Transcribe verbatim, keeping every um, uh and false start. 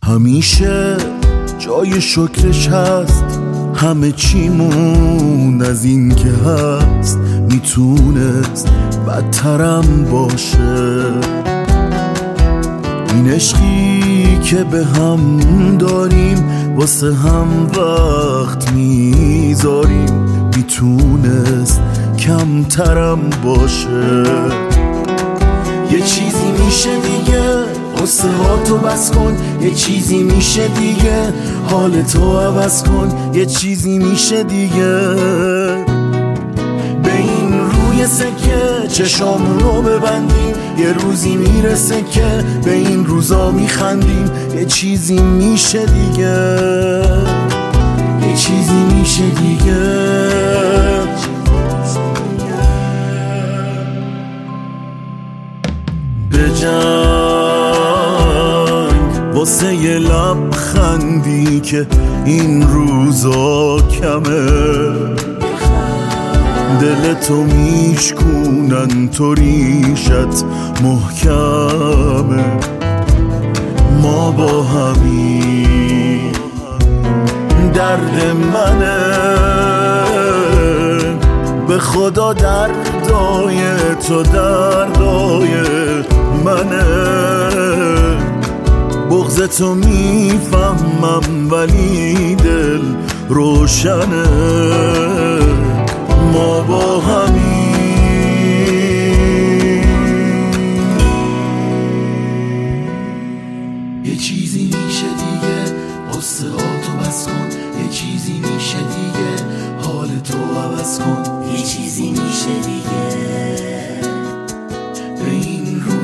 همیشه جای شکرش هست، همه چیمون از این که هست میتونست بدترم باشه. این عشقی که به هم داریم واسه هم وقت میذاریم میتونست کمترم باشه. یه چیزی میشه دیگه قصه ها تو بس کن، یه چیزی میشه دیگه حال تو عوض کن، یه چیزی میشه دیگه به این روی سکه چشامون رو ببندیم، یه روزی میرسه که به این روزا میخندیم، یه چیزی میشه دیگه، یه چیزی میشه دیگه. به جنگ واسه یه لبخندی که این روزا کمه، دلتو میشکونن تو ریشت محکمه. ما با همین درد منه، به خدا دردای تو دردای منه. بغض تو میفهمم ولی دل روشنه. ما با همین یه چیزی میشه دیگه قصه ها تو بس کن، یه چیزی میشه دیگه حال تو عوض کن،